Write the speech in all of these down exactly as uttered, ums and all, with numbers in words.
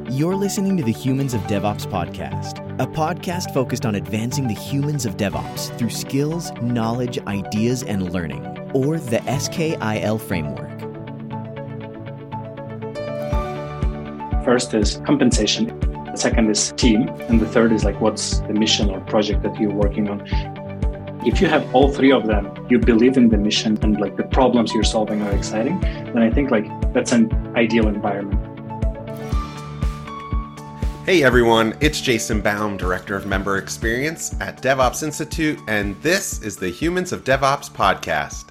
You're listening to the Humans of DevOps podcast, a podcast focused on advancing the humans of DevOps through skills, knowledge, ideas, and learning, or the S K I L framework. First is compensation, the second is team, and the third is like what's the mission or project that you're working on. If you have all three of them, you believe in the mission and like the problems you're solving are exciting, then I think like that's an ideal environment. Hey everyone, it's Jason Baum, Director of Member Experience at DevOps Institute, and this is the Humans of DevOps podcast.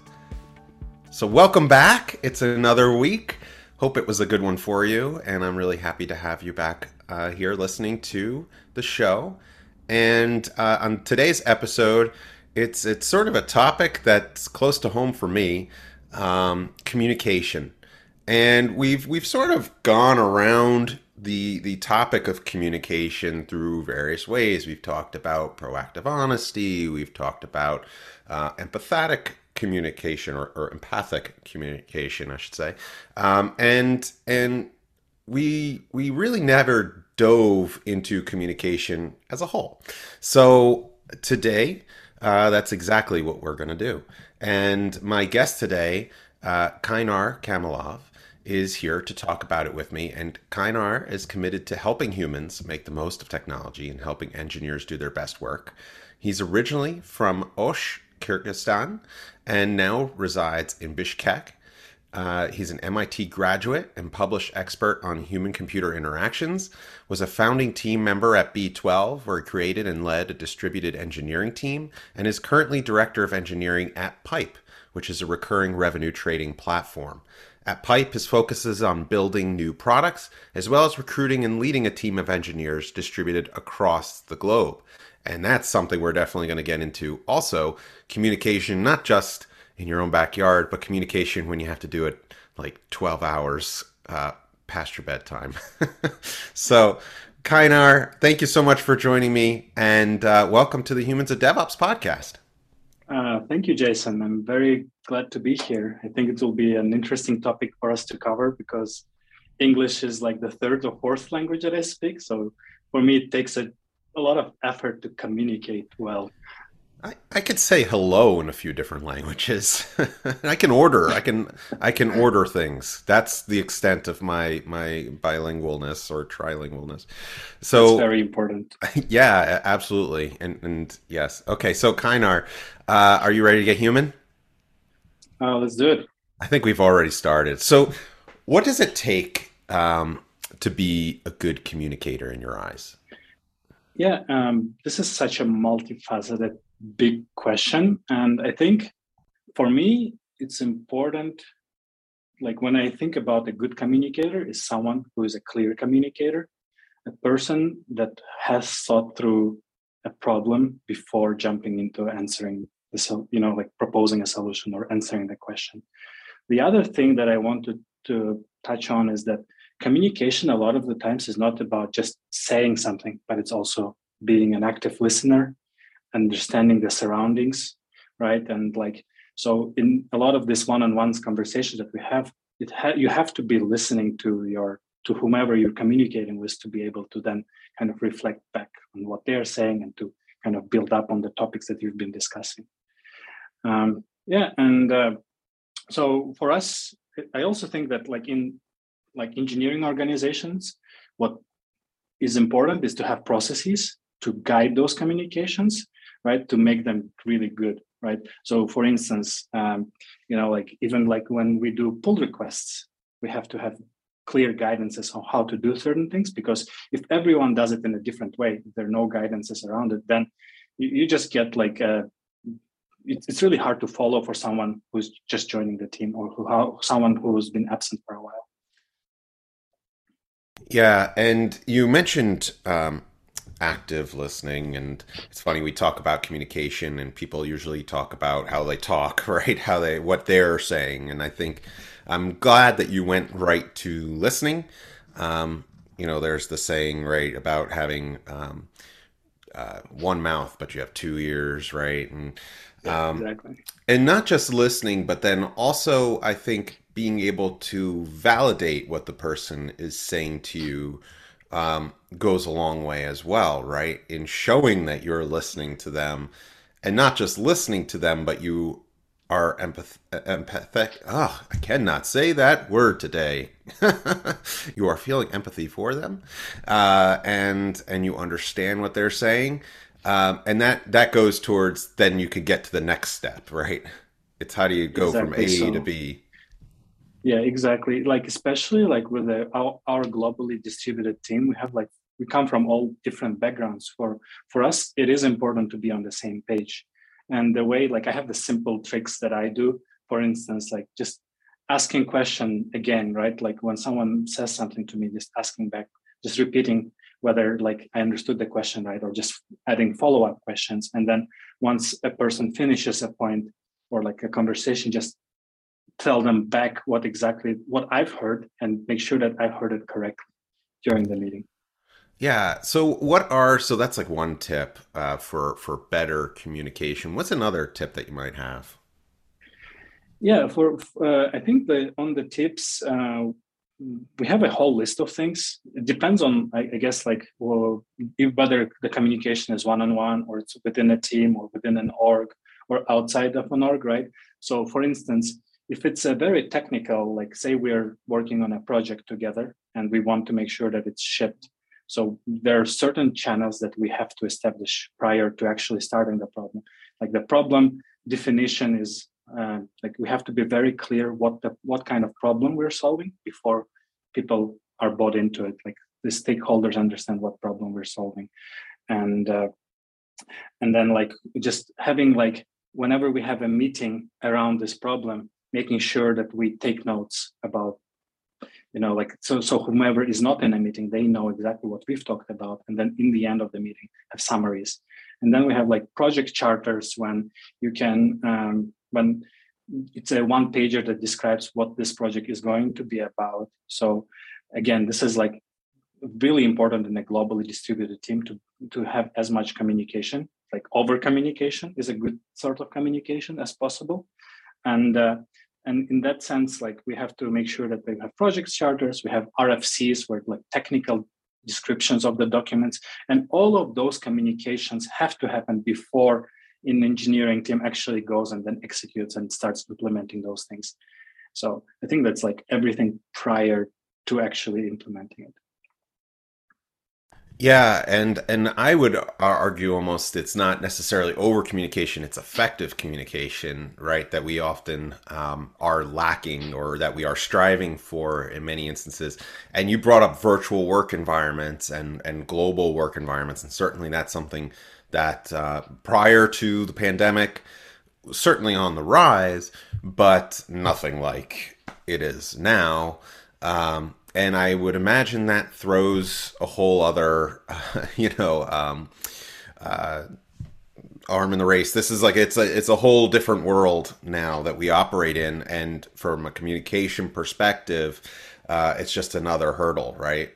So welcome back. It's another week. Hope it was a good one for you, and I'm really happy to have you back uh, here listening to the show. And uh, on today's episode, it's it's sort of a topic that's close to home for me, um, communication. And we've we've sort of gone around the the topic of communication through various ways. We've talked about proactive honesty. We've talked about uh, empathetic communication or, or empathic communication, I should say. Um, and and we we really never dove into communication as a whole. So today, uh, that's exactly what we're going to do. And my guest today, uh, Kainar Kamalov, is here to talk about it with me. And Kainar is committed to helping humans make the most of technology and helping engineers do their best work. He's originally from Osh, Kyrgyzstan, and now resides in Bishkek. Uh, he's an M I T graduate and published expert on human-computer interactions, was a founding team member at B twelve, where he created and led a distributed engineering team, and is currently director of engineering at Pipe, which is a recurring revenue trading platform. At Pipe, his focus is on building new products, as well as recruiting and leading a team of engineers distributed across the globe. And that's something we're definitely going to get into. Also, communication, not just in your own backyard, but communication when you have to do it like twelve hours uh, past your bedtime. So, Kainar, thank you so much for joining me, and uh, welcome to the Humans of DevOps podcast. Uh, thank you, Jason. I'm very glad to be here. I think it will be an interesting topic for us to cover because English is like the third or fourth language that I speak. So for me, it takes a, a lot of effort to communicate well. I, I could say hello in a few different languages. I can order. I can I can order things. That's the extent of my my bilingualness or trilingualness. So it's very important. Yeah, absolutely. And and yes. Okay, so Kainar, uh, are you ready to get human? Uh, let's do it. I think we've already started. So what does it take um, to be a good communicator in your eyes? Yeah, um, this is such a multifaceted big question. And I think for me, it's important, like when I think about a good communicator is someone who is a clear communicator, a person that has thought through a problem before jumping into answering the, so you know, like proposing a solution or answering the question. The other thing that I wanted to touch on is that communication a lot of the times is not about just saying something, but it's also being an active listener, understanding the surroundings, right? And like, so in a lot of this one-on-one conversations that we have, it ha- you have to be listening to your, to whomever you're communicating with to be able to then kind of reflect back on what they're saying and to kind of build up on the topics that you've been discussing. Um, yeah, and uh, so for us, I also think that like in like engineering organizations, what is important is to have processes to guide those communications, right? To make them really good, right? So for instance, um, you know, like even like when we do pull requests, we have to have clear guidances on how to do certain things, because if everyone does it in a different way, if there are no guidances around it, then you, you just get like, a, it, it's really hard to follow for someone who's just joining the team or who, how, someone who's been absent for a while. Yeah, and you mentioned um, active listening, and it's funny, we talk about communication and people usually talk about how they talk, right? How they, what they're saying. And I think I'm glad that you went right to listening. Um, you know, there's the saying, right, about having um, uh, one mouth, but you have two ears, right? And um, yeah, exactly. And not just listening, but then also, I think, being able to validate what the person is saying to you um, goes a long way as well, right? In showing that you're listening to them, and not just listening to them, but you are empath- empathic. Oh, I cannot say that word today. You are feeling empathy for them, uh, and and you understand what they're saying, um, and that that goes towards then you could get to the next step, right? It's how do you go from Exactly. A to So B? yeah, exactly. Like especially like with the, our, our globally distributed team, we have like we come from all different backgrounds. For for us, it is important to be on the same page. And the way like I have the simple tricks that I do, for instance, like just asking question again, right? Like when someone says something to me, just asking back, just repeating whether like I understood the question right, or just adding follow-up questions. And then once a person finishes a point or like a conversation, just tell them back what exactly what I've heard and make sure that I heard it correctly during the meeting. Yeah. So what are so that's like one tip uh, for for better communication. What's another tip that you might have? Yeah, for uh, I think the on the tips uh, we have a whole list of things. It depends on I, I guess like well, if whether the communication is one on one or it's within a team or within an org or outside of an org, right? So for instance, if it's a very technical, like say we're working on a project together and we want to make sure that it's shipped. So there are certain channels that we have to establish prior to actually starting the problem. Like the problem definition is uh, like we have to be very clear what the what kind of problem we're solving before people are bought into it. Like the stakeholders understand what problem we're solving, and uh, and then like just having like whenever we have a meeting around this problem, making sure that we take notes about you know like so so whomever is not in a meeting, they know exactly what we've talked about, and then in the end of the meeting have summaries. And then we have like project charters when you can um, when it's a one pager that describes what this project is going to be about. So again, this is like really important in a globally distributed team to to have as much communication, like over communication is a good sort of communication as possible. And uh, and in that sense, like we have to make sure that we have project charters, we have R F Cs, where like technical descriptions of the documents, and all of those communications have to happen before an engineering team actually goes and then executes and starts implementing those things. So I think that's like everything prior to actually implementing it. Yeah, and and I would argue almost it's not necessarily over communication; it's effective communication, right? That we often um, are lacking, or that we are striving for in many instances. And you brought up virtual work environments and and global work environments, and certainly that's something that uh, prior to the pandemic, was certainly on the rise, but nothing like it is now. Um, And I would imagine that throws a whole other, uh, you know, um, uh, arm in the race. This is like it's a it's a whole different world now that we operate in, and from a communication perspective, uh, it's just another hurdle, right?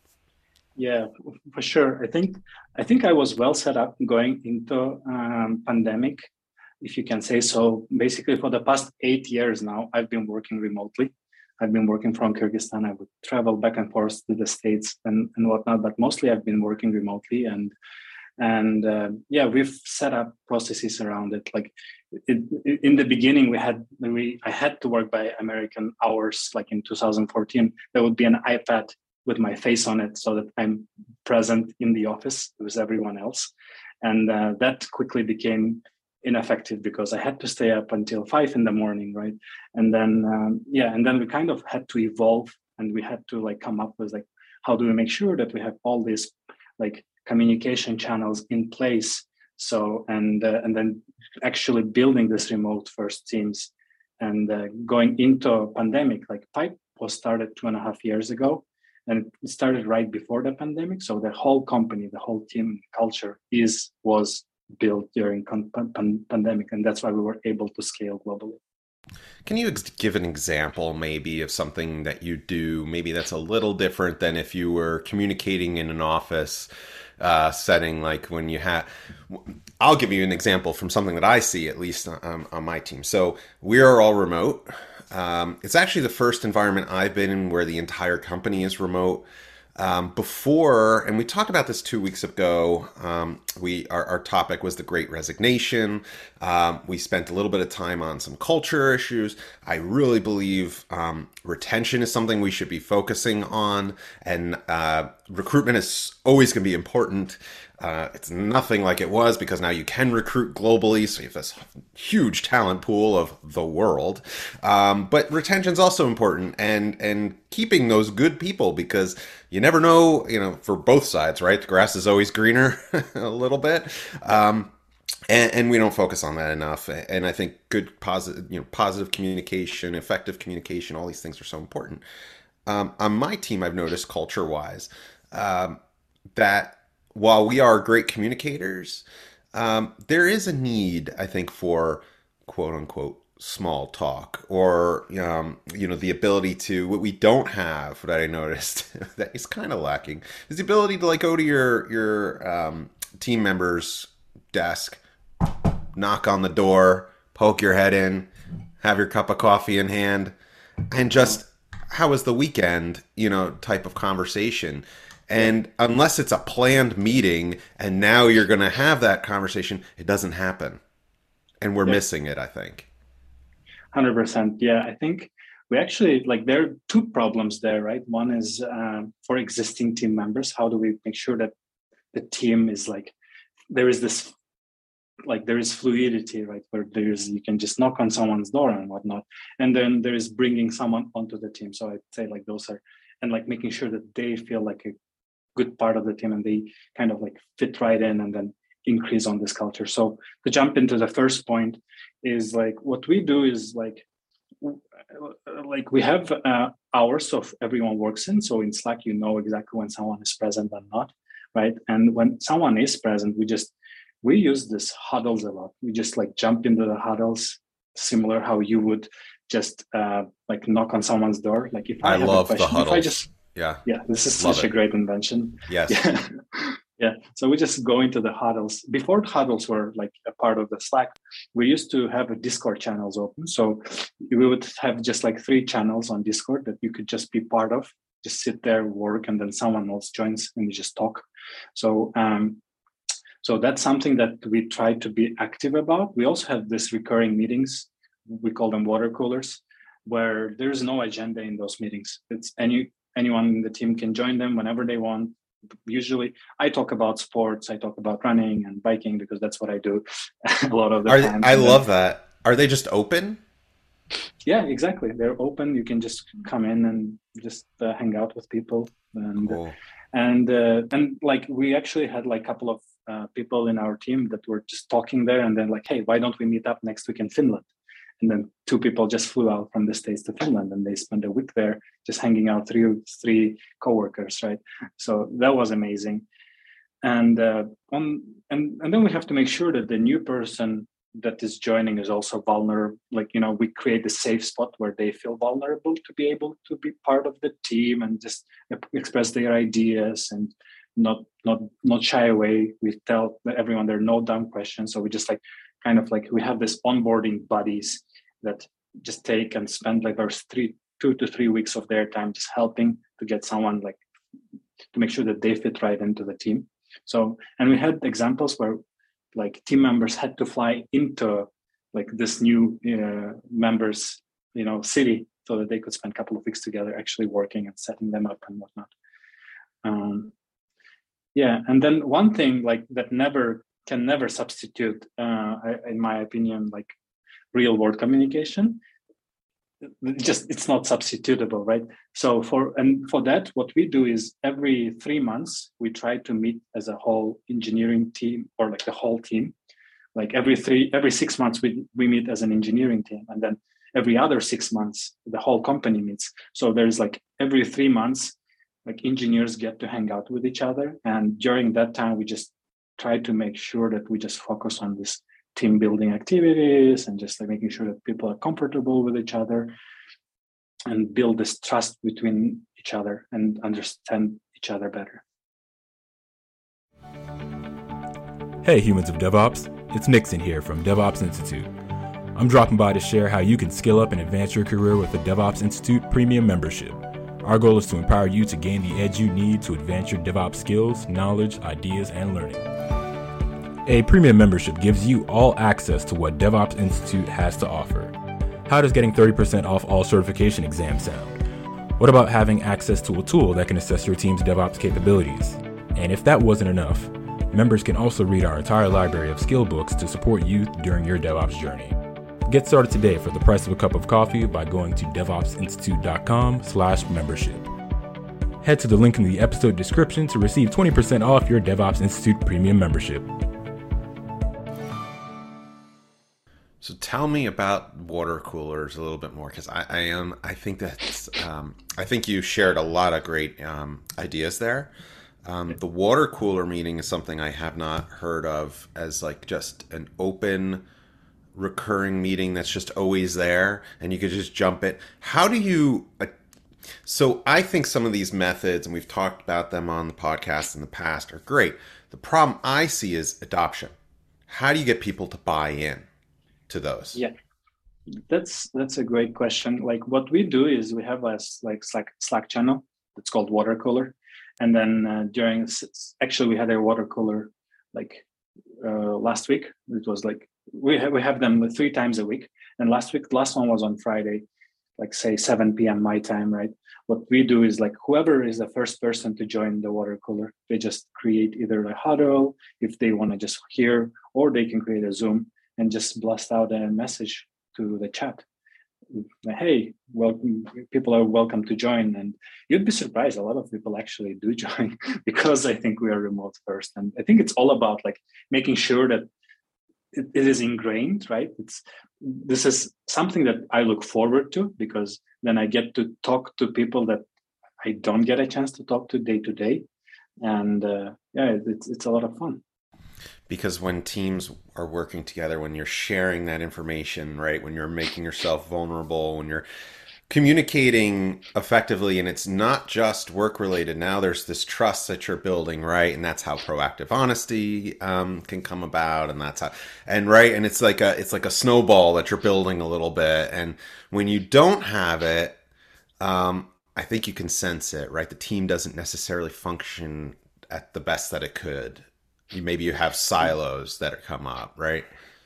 Yeah, for sure. I think I think I was well set up going into um, pandemic, if you can say so. Basically, for the past eight years now, I've been working remotely. I've been working from Kyrgyzstan. I would travel back and forth to the States and, and whatnot, but mostly I've been working remotely. And and uh, yeah, we've set up processes around it. Like it, it, in the beginning, we had we I had to work by American hours. Like in two thousand fourteen, there would be an iPad with my face on it, so that I'm present in the office with everyone else, and uh, that quickly became ineffective because I had to stay up until five in the morning, right? And then um, yeah, and then we kind of had to evolve, and we had to like come up with like how do we make sure that we have all these like communication channels in place. So and uh, and then actually building this remote first teams, and uh, going into a pandemic, like Pipe was started two and a half years ago, and it started right before the pandemic. So the whole company, the whole team culture is was built during pan- pan- pandemic, and that's why we were able to scale globally. Can you ex- give an example maybe of something that you do, maybe that's a little different than if you were communicating in an office uh, setting, like when you have, I'll give you an example from something that I see, at least on, on my team. So we are all remote. Um, it's actually the first environment I've been in where the entire company is remote. Um, before, and we talked about this two weeks ago, um, we our, our topic was the Great Resignation. Um, we spent a little bit of time on some culture issues. I really believe um, retention is something we should be focusing on, and uh, recruitment is always going to be important. Uh, it's nothing like it was because now you can recruit globally, so you have this huge talent pool of the world. Um, but retention is also important, and and keeping those good people, because you never know, you know, for both sides, right? The grass is always greener a little bit. Um, and, and we don't focus on that enough. And I think good, positive, you know, positive communication, effective communication, all these things are so important. Um, on my team, I've noticed culture-wise um, that while we are great communicators, um, there is a need, I think, for quote unquote small talk, or um, you know, the ability to, what we don't have, that I noticed that is kind of lacking, is the ability to like go to your your um, team member's desk, knock on the door, poke your head in, have your cup of coffee in hand, and just, how was the weekend, you know, type of conversation. And unless it's a planned meeting and now you're going to have that conversation, it doesn't happen. And we're yeah. missing it, I think. one hundred percent. Yeah, I think we actually, like, there are two problems there, right? One is um, for existing team members. How do we make sure that the team is like, there is this, like, there is fluidity, right? Where there's, you can just knock on someone's door and whatnot. And then there is bringing someone onto the team. So I'd say like those are, and like making sure that they feel like a good part of the team and they kind of like fit right in, and then increase on this culture. So to jump into the first point is like, what we do is like, like we have uh, hours of everyone works in. So in Slack, you know exactly when someone is present and not, right? And when someone is present, we just, we use this huddles a lot. We just like jump into the huddles, similar how you would just uh, like knock on someone's door. Like if I, I have love a question, the huddles. if I just, yeah, yeah, this is love such it. a great invention. Yes. Yeah. Yeah. So we just go into the huddles. Before huddles were like a part of the Slack, we used to have a Discord channels open. So we would have just like three channels on Discord that you could just be part of, just sit there, work, and then someone else joins and you just talk. So, um, so that's something that we try to be active about. We also have this recurring meetings. We call them water coolers, where there's no agenda in those meetings. It's any anyone in the team can join them whenever they want. Usually I talk about sports, I talk about running and biking because that's what I do a lot of the Are time. they, I love that. Are they just open? Yeah, exactly. They're open. You can just come in and just uh, hang out with people. And Cool. and uh, and like we actually had like a couple of uh, people in our team that were just talking there, and then like, hey, why don't we meet up next week in Finland? And then two people just flew out from the States to Finland, and they spent a week there just hanging out, three three coworkers, right? So that was amazing. And uh, on and and then we have to make sure that the new person that is joining is also vulnerable. Like, you know, we create a safe spot where they feel vulnerable to be able to be part of the team and just express their ideas and not not not shy away. We tell everyone there are no dumb questions. So we just like kind of like we have this onboarding buddies that just take and spend like those three two to three weeks of their time just helping to get someone like to make sure that they fit right into the team. So, and we had examples where like team members had to fly into like this new uh, members, you know, city so that they could spend a couple of weeks together actually working and setting them up and whatnot. Um, yeah, and then one thing like that never can never substitute, uh, in my opinion, like real world communication. Just it's not substitutable, right? So for and for that, what we do is every three months we try to meet as a whole engineering team or like the whole team. Like every three every six months we we meet as an engineering team, and then every other six months the whole company meets. So there's like every three months, like engineers get to hang out with each other, and during that time we just try to make sure that we just focus on this team building activities and just like making sure that people are comfortable with each other and build this trust between each other and understand each other better. Hey, humans of DevOps, it's Nixon here from DevOps Institute. I'm dropping by to share how you can skill up and advance your career with the DevOps Institute Premium membership. Our goal is to empower you to gain the edge you need to advance your DevOps skills, knowledge, ideas, and learning. A premium membership gives you all access to what DevOps Institute has to offer. How does getting thirty percent off all certification exams sound? What about having access to a tool that can assess your team's DevOps capabilities? And if that wasn't enough, members can also read our entire library of skill books to support you during your DevOps journey. Get started today for the price of a cup of coffee by going to devopsinstitute.com slash membership. Head to the link in the episode description to receive twenty percent off your DevOps Institute premium membership. So tell me about water coolers a little bit more, because I, I am I think that's um, I think you shared a lot of great um, ideas there. Um, the water cooler meeting is something I have not heard of as like just an open, recurring meeting that's just always there and you could just jump it. How do you uh, so I think some of these methods, and we've talked about them on the podcast in the past, are great. The problem I see is adoption. How do you get people to buy in to those? Yeah, that's that's a great question. Like what we do is we have a like Slack, Slack channel that's called Water Cooler, and then uh, during actually we had a water cooler like uh, last week. It was like we have we have them three times a week, and last week last one was on Friday, like say seven p.m. my time, right? What we do is like whoever is the first person to join the water cooler, they just create either a huddle if they want to just hear, or they can create a Zoom and just blast out a message to the chat. Hey, welcome, people are welcome to join. And you'd be surprised, a lot of people actually do join because I think we are remote first. And I think it's all about like making sure that it, it is ingrained, right? It's this is something that I look forward to, because then I get to talk to people that I don't get a chance to talk to day to day. And uh, yeah, it's it's a lot of fun. Because when teams are working together, when you're sharing that information, right, when you're making yourself vulnerable, when you're communicating effectively, and it's not just work related, now there's this trust that you're building, right? And that's how proactive honesty um, can come about. And that's how, and right. And it's like a, it's like a snowball that you're building a little bit. And when you don't have it, um, I think you can sense it, right? The team doesn't necessarily function at the best that it could. You, maybe you have silos that are come up, right?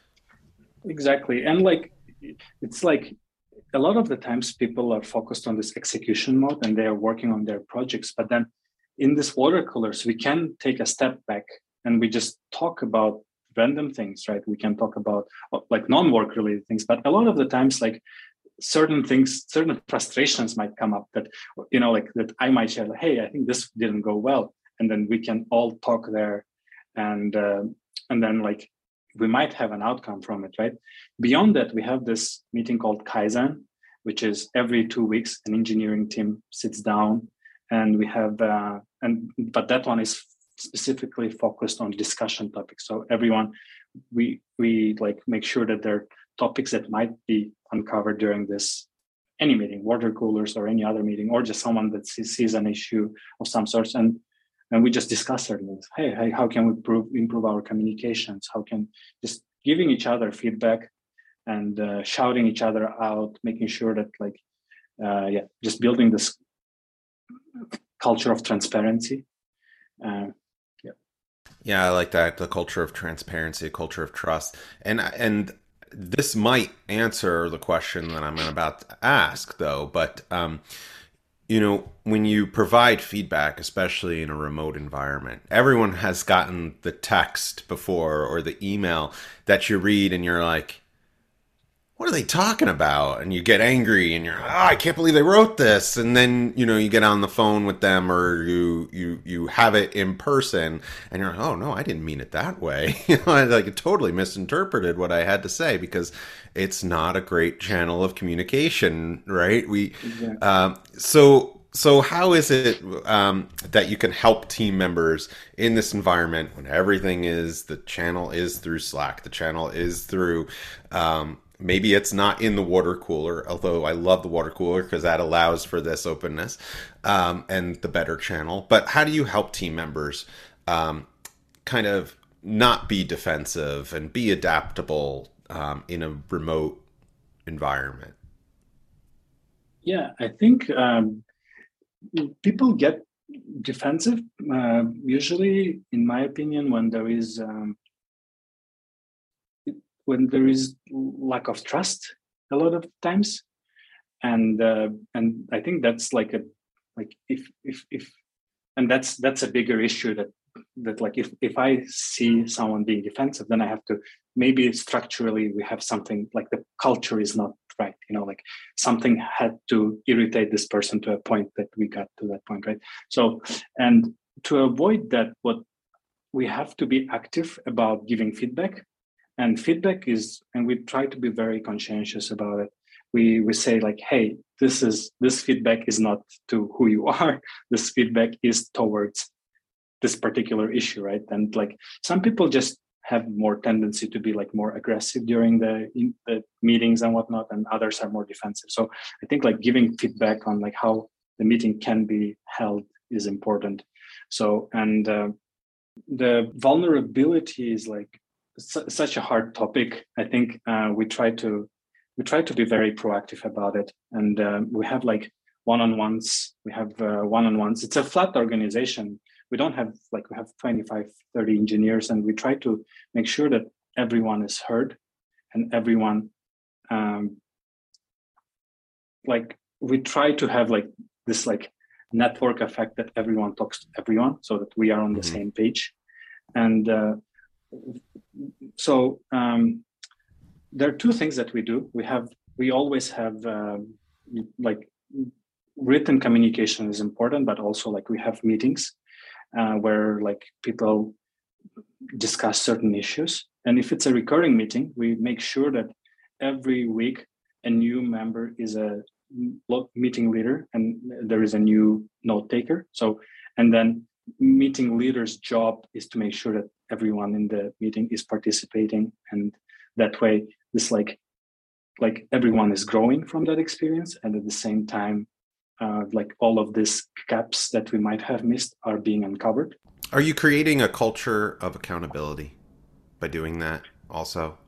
Exactly. And like, it's like a lot of the times people are focused on this execution mode and they are working on their projects. But then in this water coolers, we can take a step back and we just talk about random things, right? We can talk about like non-work related things, but a lot of the times, like certain things, certain frustrations might come up that, you know, like that I might share, like, hey, I think this didn't go well. And then we can all talk there. And uh, and then like we might have an outcome from it, right? Beyond that, we have this meeting called Kaizen, which is every two weeks an engineering team sits down, and we have uh, and but that one is specifically focused on discussion topics. So everyone, we we like make sure that there are topics that might be uncovered during this any meeting, water coolers or any other meeting, or just someone that sees, sees an issue of some sort, and and we just discuss certain things. Hey, hey, how can we improve, improve our communications? How can just giving each other feedback and uh, shouting each other out, making sure that like, uh, yeah, just building this culture of transparency. Uh, yeah. Yeah, I like that. The culture of transparency, a culture of trust. And, and this might answer the question that I'm about to ask though, but, um, you know, when you provide feedback, especially in a remote environment, everyone has gotten the text before or the email that you read and you're like, what are they talking about? And you get angry and you're like, oh, I can't believe they wrote this. And then, you know, you get on the phone with them or you you you have it in person and you're like, oh, no, I didn't mean it that way. You know, I like totally misinterpreted what I had to say because it's not a great channel of communication, right? We exactly. um, so so how is it um, that you can help team members in this environment when everything is, the channel is through Slack, the channel is through um, maybe it's not in the water cooler, although I love the water cooler because that allows for this openness um, and the better channel. But how do you help team members um, kind of not be defensive and be adaptable um, in a remote environment? Yeah, I think um, people get defensive uh, usually, in my opinion, when there is um, when there is lack of trust a lot of times, and uh, and I think that's like a like if if if and that's that's a bigger issue that that like if if I see someone being defensive, then I have to maybe structurally we have something like the culture is not right, you know, like something had to irritate this person to a point that we got to that point, right? So, and to avoid that, what we have to be active about giving feedback, and feedback is, and we try to be very conscientious about it. We we say like, hey, this is this feedback is not to who you are. This feedback is towards this particular issue, right? And like some people just have more tendency to be like more aggressive during the, in, the meetings and whatnot, and others are more defensive. So I think like giving feedback on like how the meeting can be held is important. So, and uh, the vulnerability is like su- such a hard topic. I think uh, we try to we try to be very proactive about it, and uh, we have like one-on-ones. We have uh, one-on-ones. It's a flat organization. We don't have like, we have twenty-five, thirty engineers, and we try to make sure that everyone is heard and everyone, um, like we try to have like this like network effect that everyone talks to everyone so that we are on the mm-hmm. same page. And uh, so um, there are two things that we do. We have, we always have uh, like written communication is important, but also like we have meetings Uh, where like people discuss certain issues. And if it's a recurring meeting, we make sure that every week a new member is a meeting leader and there is a new note taker. So, and then meeting leader's job is to make sure that everyone in the meeting is participating. And that way, this like, like everyone is growing from that experience. And at the same time, Uh, like all of these gaps that we might have missed are being uncovered. Are you creating a culture of accountability by doing that also?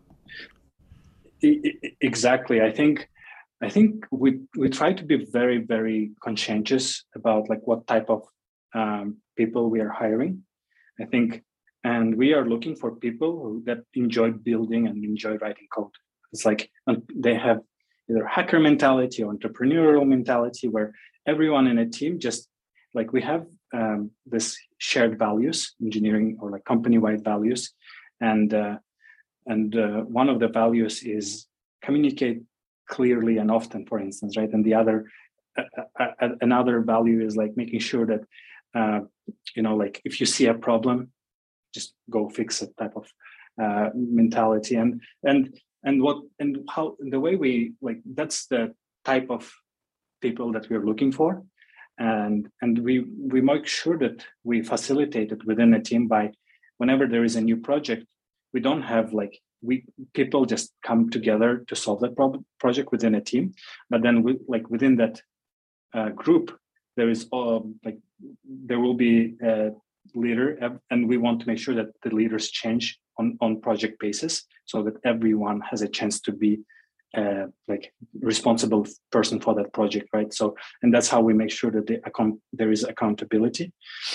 I, I, exactly. I think I think we we try to be very, very conscientious about like what type of um, people we are hiring. I think, and we are looking for people who, that enjoy building and enjoy writing code. It's like they have either hacker mentality or entrepreneurial mentality, where everyone in a team just like we have um, this shared values, engineering or like company-wide values, and uh, and uh, one of the values is communicate clearly and often, for instance, right? And the other uh, uh, another value is like making sure that uh, you know, like if you see a problem, just go fix it type of uh, mentality, and and. And what and how the way we like that's the type of people that we're looking for, and and we we make sure that we facilitate it within a team by whenever there is a new project, we don't have like we people just come together to solve that problem project within a team, but then we like within that uh, group there is uh, like there will be a leader, and we want to make sure that the leaders change on, on project basis so that everyone has a chance to be uh, like responsible person for that project, right? So, and that's how we make sure that the account there is accountability.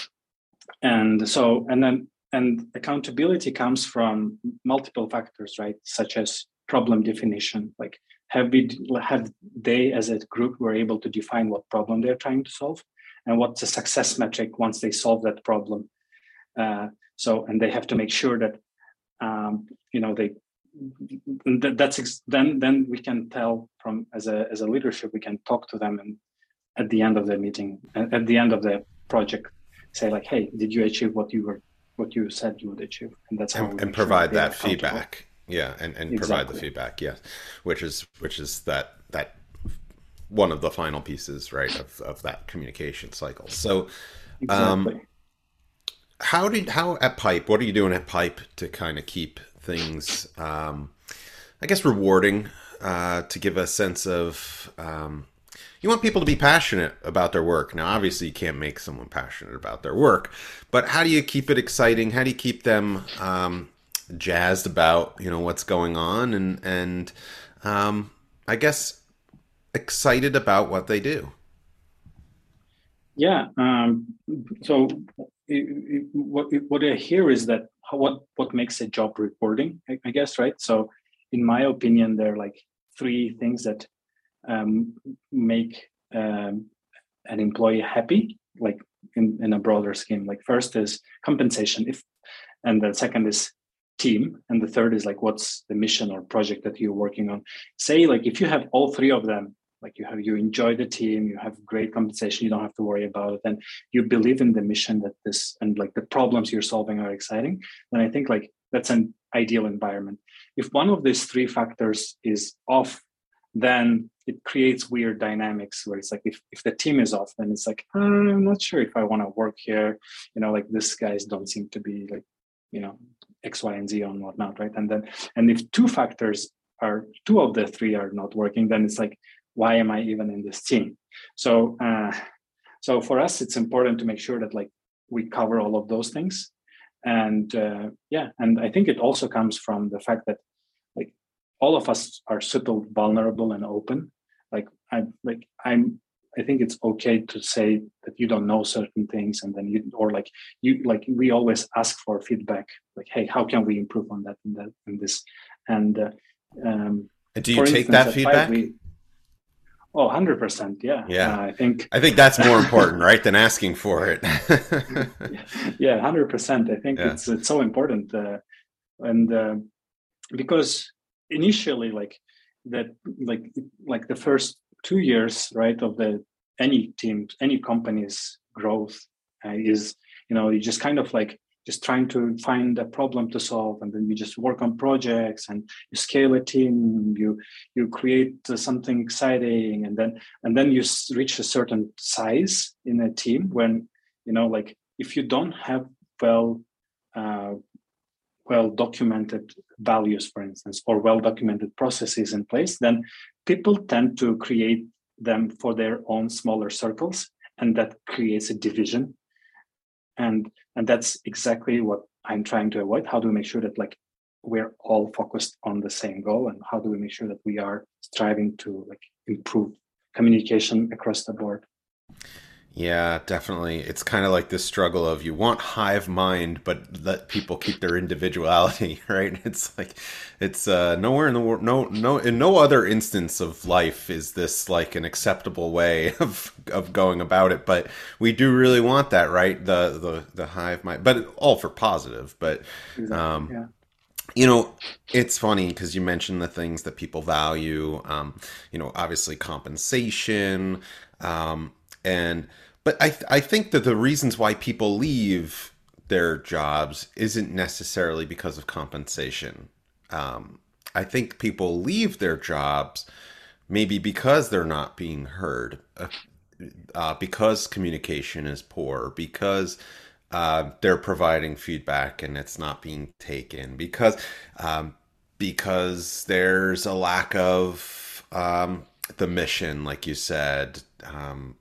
And so, and then, and accountability comes from multiple factors, right? Such as problem definition, like have we, have they as a group were able to define what problem they're trying to solve and what's the success metric once they solve that problem. Uh, so, and they have to make sure that Um, you know, they that, that's ex- then then we can tell from as a as a leadership, we can talk to them, and at the end of the meeting, at the end of the project, say like, hey, did you achieve what you were what you said you would achieve? And that's how and, we and provide sure that feedback. Yeah, and, and exactly. provide the feedback. Yes, which is which is that that one of the final pieces, right, of of that communication cycle. So. Exactly. Um, How did how at Pipe? What are you doing at Pipe to kind of keep things, um, I guess, rewarding? Uh, to give a sense of um, you want people to be passionate about their work. Now, obviously, you can't make someone passionate about their work, but how do you keep it exciting? How do you keep them um, jazzed about you know what's going on, and and um, I guess excited about what they do? Yeah. Um, so it, it, what what I hear is that how, what what makes a job rewarding, I, I guess, right? So, in my opinion, there are like three things that um, make um, an employee happy, like in, in a broader scheme. Like first is compensation, if, and the second is team, and the third is like what's the mission or project that you're working on. Say like if you have all three of them, like you have you enjoy the team, you have great compensation, you don't have to worry about it, and you believe in the mission that this and like the problems you're solving are exciting, then I think like that's an ideal environment. If one of these three factors is off, then it creates weird dynamics where it's like if, if the team is off, then it's like, uh, I'm not sure if I want to work here. You know, like these guys don't seem to be like, you know, X, Y, and Z and whatnot, right? And then and if two factors are two of the three are not working, then it's like, why am I even in this team? So uh, so for us, it's important to make sure that like we cover all of those things. And uh, yeah, and I think it also comes from the fact that like all of us are super vulnerable and open. Like I'm like I'm I think it's okay to say that you don't know certain things, and then you or like you like we always ask for feedback, like, hey, how can we improve on that and that and this? And uh, um And do you for take instance, that at feedback? Five, we, oh, one hundred percent, yeah. Yeah. Uh, I think I think that's more important, right, than asking for it. yeah, one hundred percent. I think Yeah. it's it's so important, uh, and uh, because initially, like that, like like the first two years, right, of the any team, any company's growth uh, is, you know, you just kind of like just trying to find a problem to solve, and then you just work on projects and you scale a team, you you create uh, something exciting, and then and then you s- reach a certain size in a team when, you know, like if you don't have well uh, well documented values, for instance, or well documented processes in place, then people tend to create them for their own smaller circles, and that creates a division. And and that's exactly what I'm trying to avoid. How do we make sure that like we're all focused on the same goal, and how do we make sure that we are striving to like improve communication across the board? Yeah, definitely. It's kind of like this struggle of you want hive mind, but let people keep their individuality, right? It's like it's uh, nowhere in the world, no, no, in no other instance of life is this like an acceptable way of of going about it. But we do really want that, right? The the the hive mind, but all for positive. But Exactly. um, Yeah. you know, it's funny because you mentioned the things that people value. Um, you know, obviously compensation, um, and but I th- I think that the reasons why people leave their jobs isn't necessarily because of compensation. Um, I think people leave their jobs maybe because they're not being heard, uh, uh, because communication is poor, because uh, they're providing feedback and it's not being taken, because um, because there's a lack of um, the mission, like you said, um,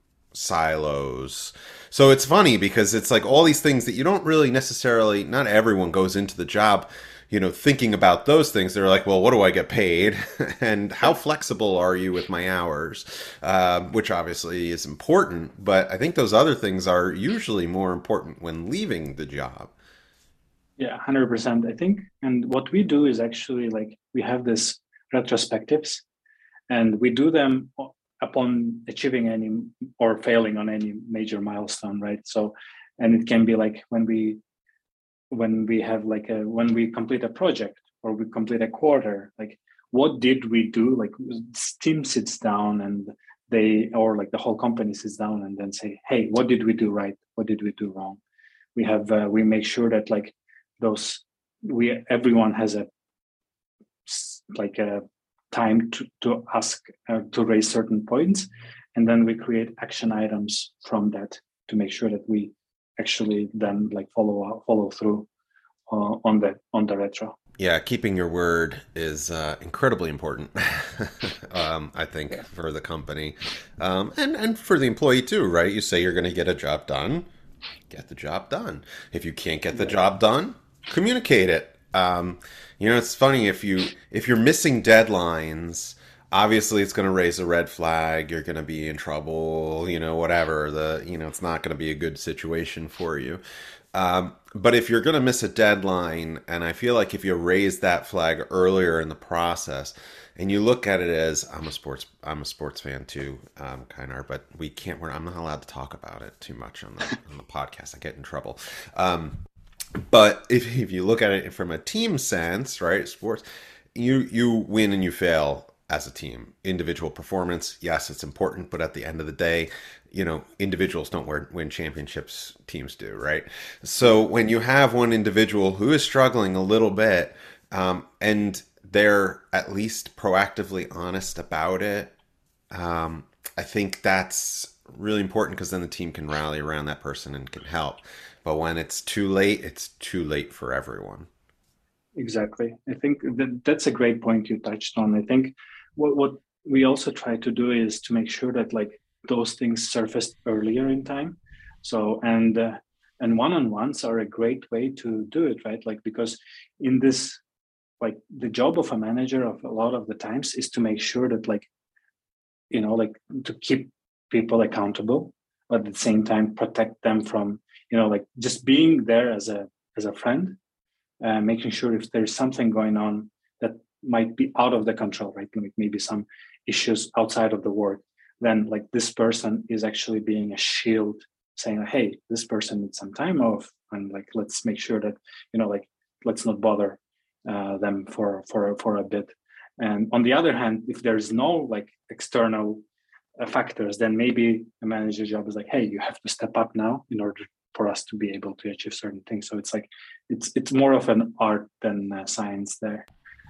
silos. So it's funny because it's like all these things that you don't really necessarily, not everyone goes into the job, you know, thinking about those things. They're like, well, what do I get paid? And how flexible are you with my hours? Uh, which obviously is important, but I think those other things are usually more important when leaving the job. Yeah, one hundred percent. I think, and what we do is actually like we have this retrospectives, and we do them upon achieving any or failing on any major milestone, right? So, and it can be like when we when we have like a when we complete a project or we complete a quarter, like what did we do? Like team sits down and they or like the whole company sits down and then say, hey, what did we do right? What did we do wrong? We have uh, we make sure that like those we everyone has a like a time to, to ask uh, to raise certain points, and then we create action items from that to make sure that we actually then like follow follow through uh, on the on the retro. Yeah, keeping your word is uh, incredibly important. um, I think Yeah. for the company, um, and and for the employee too, right? You say you're going to get a job done, get the job done. If you can't get the Right. job done, communicate it. Um, you know, it's funny if you if you're missing deadlines, obviously it's going to raise a red flag. You're going to be in trouble, you know, whatever. The, you know, it's not going to be a good situation for you. Um, but if you're going to miss a deadline, and I feel like if you raise that flag earlier in the process, and you look at it as, I'm a sports, I'm a sports fan too, um, Kynar, but we can't, we're, I'm not allowed to talk about it too much on the, on the podcast. I get in trouble. Um, but if, if you look at it from a team sense, right, sports, you, you win and you fail as a team. Individual performance, yes, it's important, but at the end of the day, you know, individuals don't win championships, teams do, right? So when you have one individual who is struggling a little bit, um, and they're at least proactively honest about it, um, I think that's really important, because then the team can rally around that person and can help. But when it's too late, it's too late for everyone. Exactly. I think that that's a great point you touched on. I think what what we also try to do is to make sure that like those things surfaced earlier in time. So and uh, and one-on-ones are a great way to do it, right? Like, because in this, like, the job of a manager of a lot of the times is to make sure that, like, you know, like, to keep people accountable, but at the same time protect them from, you know, like, just being there as a as a friend, uh, making sure if there's something going on that might be out of the control, right? Like maybe some issues outside of the work, then like this person is actually being a shield, saying, hey, this person needs some time off, and like, let's make sure that, you know, like, let's not bother uh, them for for for a bit. And on the other hand, if there's no like external uh, factors, then maybe a manager's job is like, hey, you have to step up now in order for us to be able to achieve certain things. So it's like it's it's more of an art than uh, science there.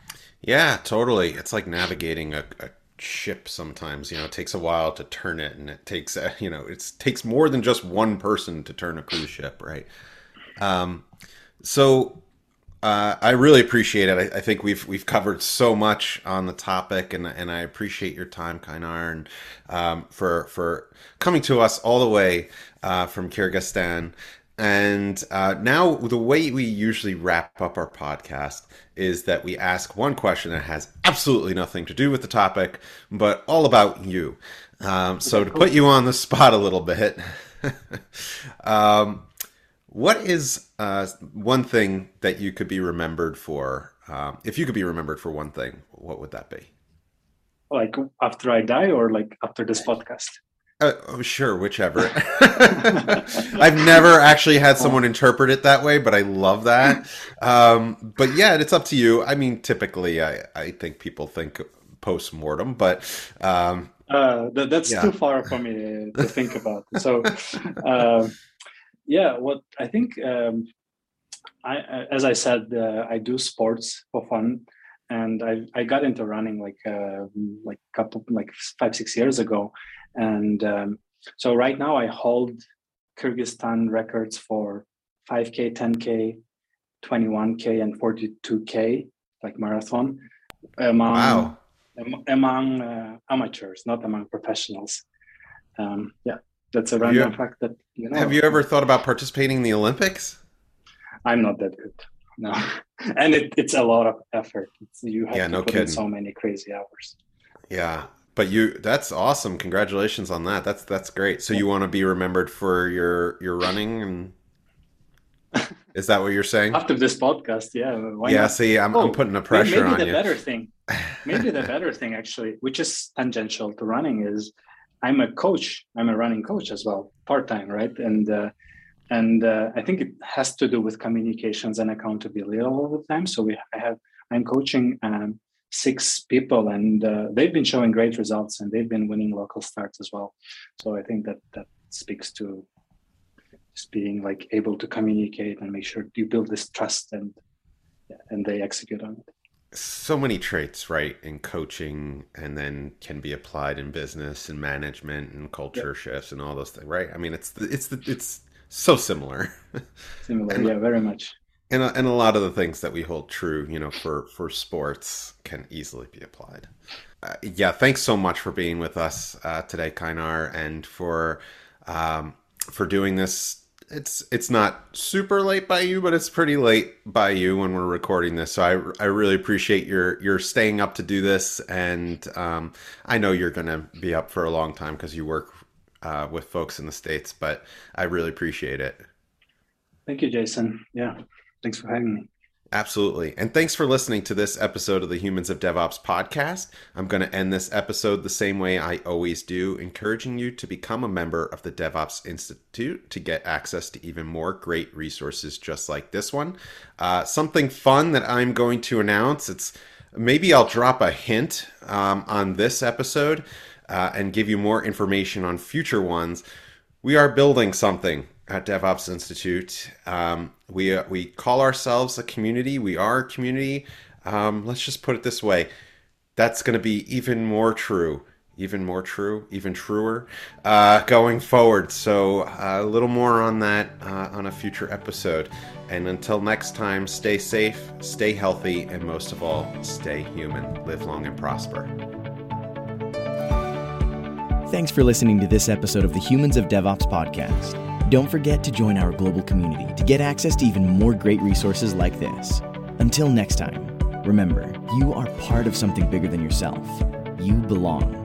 Yeah, totally. It's like navigating a, a ship sometimes. You know, it takes a while to turn it, and it takes, uh, you know, it takes more than just one person to turn a cruise ship, right? Um, so uh, I really appreciate it. I, I think we've we've covered so much on the topic, and and I appreciate your time, Kynar, and um, for for coming to us all the way uh, from Kyrgyzstan. And uh, now the way we usually wrap up our podcast is that we ask one question that has absolutely nothing to do with the topic, but all about you. Um, so to put you on the spot a little bit, um, what is uh, one thing that you could be remembered for? Um, if you could be remembered for one thing, what would that be? Like after I die, or like after this podcast? Uh, oh, sure, whichever. I've never actually had someone interpret it that way, but I love that. Um, but yeah, it's up to you. I mean, typically, I, I think people think post-mortem, but... Um, uh, that, that's yeah. too far for me to think about. So, uh, yeah, what I think, um, I, as I said, uh, I do sports for fun. And I I got into running like uh, like couple like five six years ago, and um, so right now I hold Kyrgyzstan records for five K, ten K, twenty-one K, and forty-two K, like marathon, among wow. am, among uh, amateurs, not among professionals. Um, yeah, that's a random you, fact that you know. Have you ever thought about participating in the Olympics? I'm not that good. No, and it, it's a lot of effort. It's, you have yeah, to no put kidding. in so many crazy hours. Yeah, but you—that's awesome. Congratulations on that. That's that's great. So you want to be remembered for your your running, and is that what you're saying? After this podcast, yeah. Why yeah. not? See, I'm, oh, I'm putting the pressure maybe on the you. Better thing, maybe the better thing actually, which is tangential to running, is I'm a coach. I'm a running coach as well, part time, right? And uh, And uh, I think it has to do with communications and accountability all the time. So we, I have, I'm coaching um, six people, and uh, they've been showing great results, and they've been winning local starts as well. So I think that that speaks to just being like able to communicate and make sure you build this trust, and and they execute on it. So many traits, right, in coaching, and then can be applied in business and management and culture yep. shifts and all those things, right? I mean, it's the, it's the, it's so similar. Similar, and, yeah, very much. And a, and a lot of the things that we hold true, you know, for, for sports can easily be applied. Uh, yeah, thanks so much for being with us uh, today, Kynar, and for um, for doing this it's it's not super late by you, but it's pretty late by you when we're recording this. So I I really appreciate your your staying up to do this, and um, I know you're going to be up for a long time because you work uh, with folks in the States. But I really appreciate it. Thank you, Jason. Yeah, thanks for having me. Absolutely. And thanks for listening to this episode of the Humans of DevOps podcast. I'm going to end this episode the same way I always do, encouraging you to become a member of the DevOps Institute to get access to even more great resources just like this one. Uh, something fun that I'm going to announce, it's maybe I'll drop a hint um, on this episode uh, and give you more information on future ones. We are building something at DevOps Institute. Um, we uh, we call ourselves a community. We are a community. Um, let's just put it this way. That's going to be even more true, even more true, even truer uh, going forward. So uh, a little more on that uh, on a future episode. And until next time, stay safe, stay healthy, and most of all, stay human. Live long and prosper. Thanks for listening to this episode of the Humans of DevOps podcast. Don't forget to join our global community to get access to even more great resources like this. Until next time, remember, you are part of something bigger than yourself. You belong.